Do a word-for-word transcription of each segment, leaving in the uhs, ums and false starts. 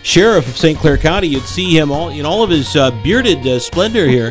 sheriff of Saint Clair County. You'd see him all in all of his uh, bearded uh, splendor here.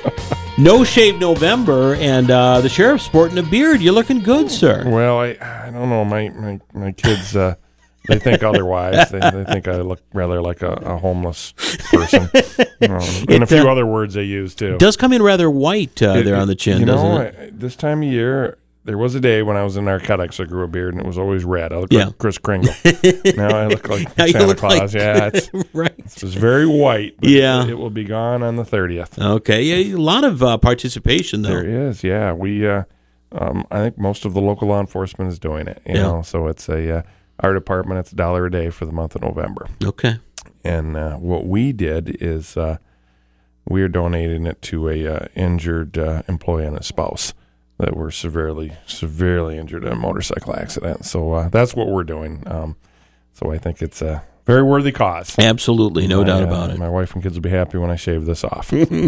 No shave November, and uh, the sheriff's sporting a beard. You're looking good, sir. Well, I I don't know. My my, my kids, uh, they think otherwise. They, they think I look rather like a, a homeless person. Um, and It, a few uh, other words they use, too. Does come in rather white uh, It- there it- on the chin, you doesn't know, it? I, this time of year, there was a day when I was in narcotics. I grew a beard, and it was always red. I looked Yeah. like Kris Kringle. Now I look like Now you Santa look Claus. like- yeah, it's, right. it's very white. But Yeah. it, it will be gone on the thirtieth. Okay, yeah, a lot of uh, participation, though. There is, yeah. We, uh, um, I think most of the local law enforcement is doing it. You Yeah. know, so it's a uh, our department. It's a dollar a day for the month of November. Okay. And uh, what we did is uh, we are donating it to a uh, injured uh, employee and a spouse that were severely, severely injured in a motorcycle accident. So uh, that's what we're doing. Um, so I think it's a very worthy cause. Absolutely, no My, doubt uh, about it. My wife and kids will be happy when I shave this off.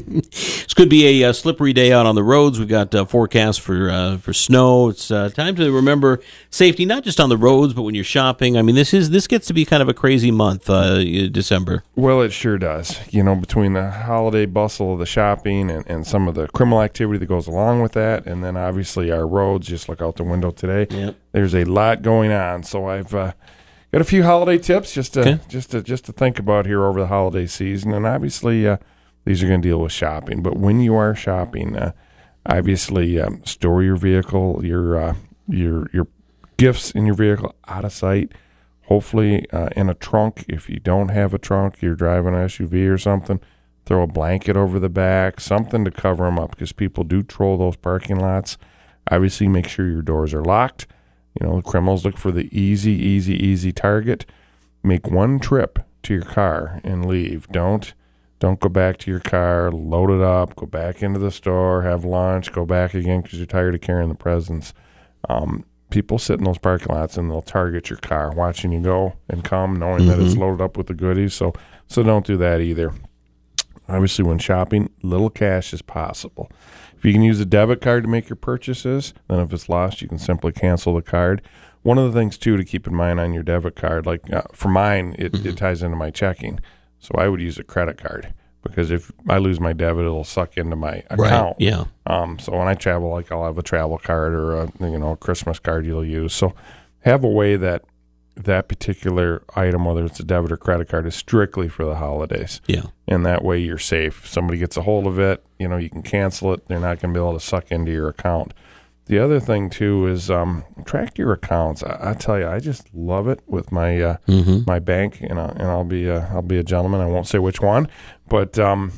It's going to be a uh, slippery day out on the roads. We've got uh, forecasts for uh, for snow. It's uh, time to remember safety, not just on the roads, but when you're shopping. I mean, this is this gets to be kind of a crazy month, uh, December. Well, it sure does. You know, between the holiday bustle of the shopping and, and some of the criminal activity that goes along with that, and then obviously our roads, just look out the window today, Yep. there's a lot going on. So I've uh, got a few holiday tips just to, Okay. just to just to think about here over the holiday season. And obviously, uh, these are going to deal with shopping. But when you are shopping, uh, obviously, um, store your vehicle, your uh, your your gifts in your vehicle out of sight. Hopefully uh, in a trunk. If you don't have a trunk, you're driving an S U V or something, throw a blanket over the back, something to cover them up, because people do troll those parking lots. Obviously, make sure your doors are locked. You know, criminals look for the easy, easy, easy target. Make one trip to your car and leave. Don't don't go back to your car, load it up, go back into the store, have lunch, go back again because you're tired of carrying the presents. Um, people sit in those parking lots and they'll target your car, watching you go and come, knowing mm-hmm. that it's loaded up with the goodies. So, so don't do that either. Obviously, when shopping, little cash is possible. If you can use a debit card to make your purchases, then if it's lost, you can simply cancel the card. One of the things, too, to keep in mind on your debit card, like uh, for mine, it, mm-hmm. it ties into my checking. So I would use a credit card, because if I lose my debit, it'll suck into my account. Right, yeah. Um, so when I travel, like I'll have a travel card or a, you know, a Christmas card you'll use. So have a way that that particular item, whether it's a debit or credit card, is strictly for the holidays. Yeah. And that way you're safe. If somebody gets a hold of it, you know, you can cancel it. They're not going to be able to suck into your account. The other thing, too, is um, track your accounts. I, I tell you, I just love it with my uh, mm-hmm. my bank, and, I, and I'll be a, I'll be a gentleman. I won't say which one, but um,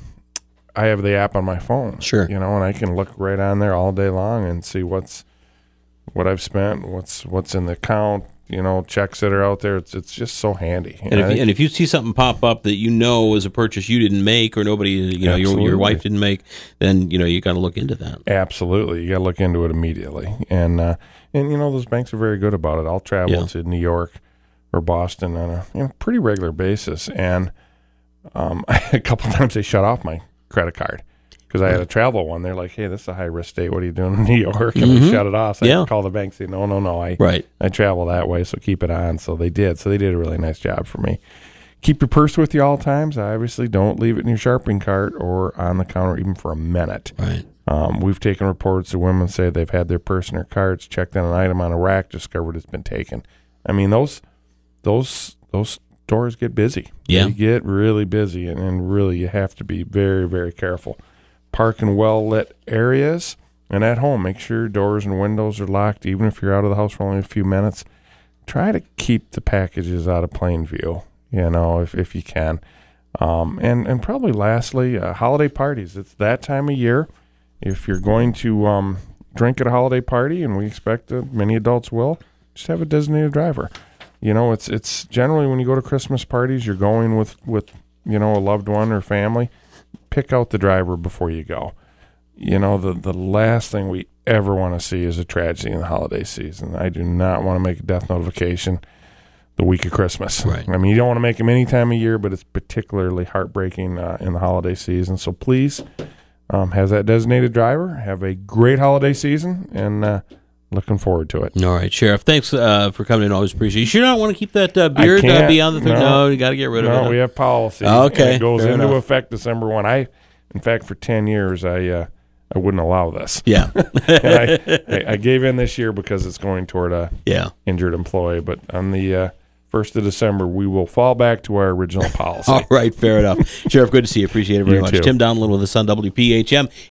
I have the app on my phone. Sure. You know, and I can look right on there all day long and see what's what I've spent, what's what's in the account, you know, checks that are out there. It's it's just so handy. And, and if, you, and if you see something pop up that you know is a purchase you didn't make, or nobody, you know, your, your wife didn't make, then, you know, you got to look into that. Absolutely. You got to look into it immediately. And, uh, and you know, those banks are very good about it. I'll travel yeah. to New York or Boston on a you know, pretty regular basis. And um, a couple of times they shut off my credit card. Because I had a travel one. They're like, hey, this is a high-risk state. What are you doing in New York? And mm-hmm. they shut it off. So I yeah. had to call the bank and say, no, no, no. I, right. I travel that way, so keep it on. So they did. So they did a really nice job for me. Keep your purse with you all times. Obviously, don't leave it in your shopping cart or on the counter even for a minute. Right. Um, we've taken reports of women say they've had their purse in their carts, checked on an item on a rack, discovered it's been taken. I mean, those those those stores get busy. Yeah. They get really busy, and, and really you have to be very, very careful. Park in well-lit areas, and at home, make sure your doors and windows are locked, even if you're out of the house for only a few minutes. Try to keep the packages out of plain view, you know, if, if you can. Um, and, and probably lastly, uh, holiday parties. It's that time of year. If you're going to um, drink at a holiday party, and we expect that many adults will, just have a designated driver. You know, it's it's generally when you go to Christmas parties, you're going with, with you know, a loved one or family. Pick out the driver before you go. You know, the, the last thing we ever want to see is a tragedy in the holiday season. I do not want to make a death notification the week of Christmas. Right. I mean, you don't want to make them any time of year, but it's particularly heartbreaking uh, in the holiday season. So please um, have that designated driver. Have a great holiday season, and uh, looking forward to it. All right, Sheriff. Thanks uh, for coming in. Always appreciate it. You sure don't want to keep that uh, beard I can't, uh, beyond the third? No, no, you got to get rid of no, it. No, we have policy. Okay, and it goes fair into enough. effect December first. I, in fact, for ten years, I uh, I wouldn't allow this. Yeah. I, I, I gave in this year because it's going toward a yeah. injured employee. But on the uh, first of December, we will fall back to our original policy. All right, fair enough. Sheriff, good to see you. Appreciate it very You much. too. Tim Donlin with us on W P H M.